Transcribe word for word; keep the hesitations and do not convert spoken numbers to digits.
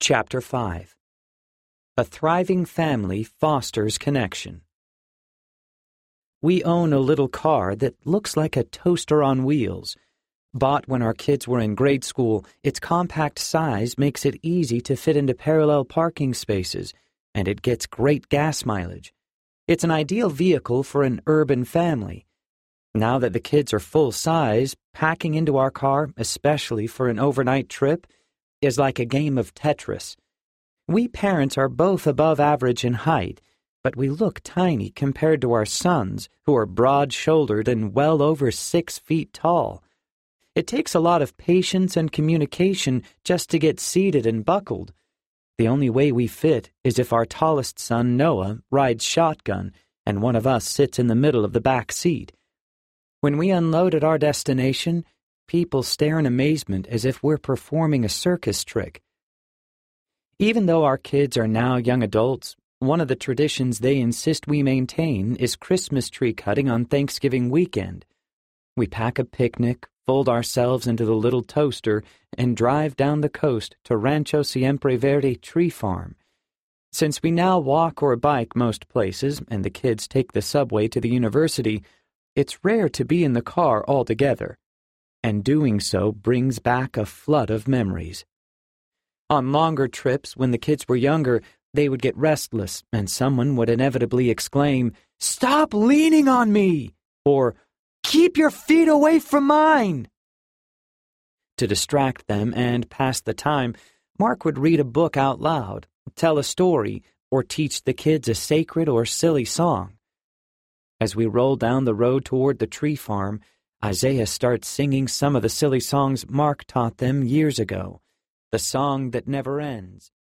Chapter five. A thriving family fosters connection. We own a little car that looks like a toaster on wheels. Bought when our kids were in grade school, its compact size makes it easy to fit into parallel parking spaces, and it gets great gas mileage. It's an ideal vehicle for an urban family. Now that the kids are full size, packing into our car, especially for an overnight trip, is like a game of Tetris. We parents are both above average in height, but we look tiny compared to our sons, who are broad-shouldered and well over six feet tall. It takes a lot of patience and communication just to get seated and buckled. The only way we fit is if our tallest son, Noah, rides shotgun, and one of us sits in the middle of the back seat. When we unload at our destination, people stare in amazement as if we're performing a circus trick. Even though our kids are now young adults, one of the traditions they insist we maintain is Christmas tree cutting on Thanksgiving weekend. We pack a picnic, fold ourselves into the little toaster, and drive down the coast to Rancho Siempre Verde Tree Farm. Since we now walk or bike most places, and the kids take the subway to the university, it's rare to be in the car altogether, and doing so brings back a flood of memories. On longer trips, when the kids were younger, they would get restless, and someone would inevitably exclaim, "Stop leaning on me!" or "Keep your feet away from mine!" To distract them and pass the time, Mark would read a book out loud, tell a story, or teach the kids a sacred or silly song. As we roll down the road toward the tree farm, Isaiah starts singing some of the silly songs Mark taught them years ago, the song that never ends.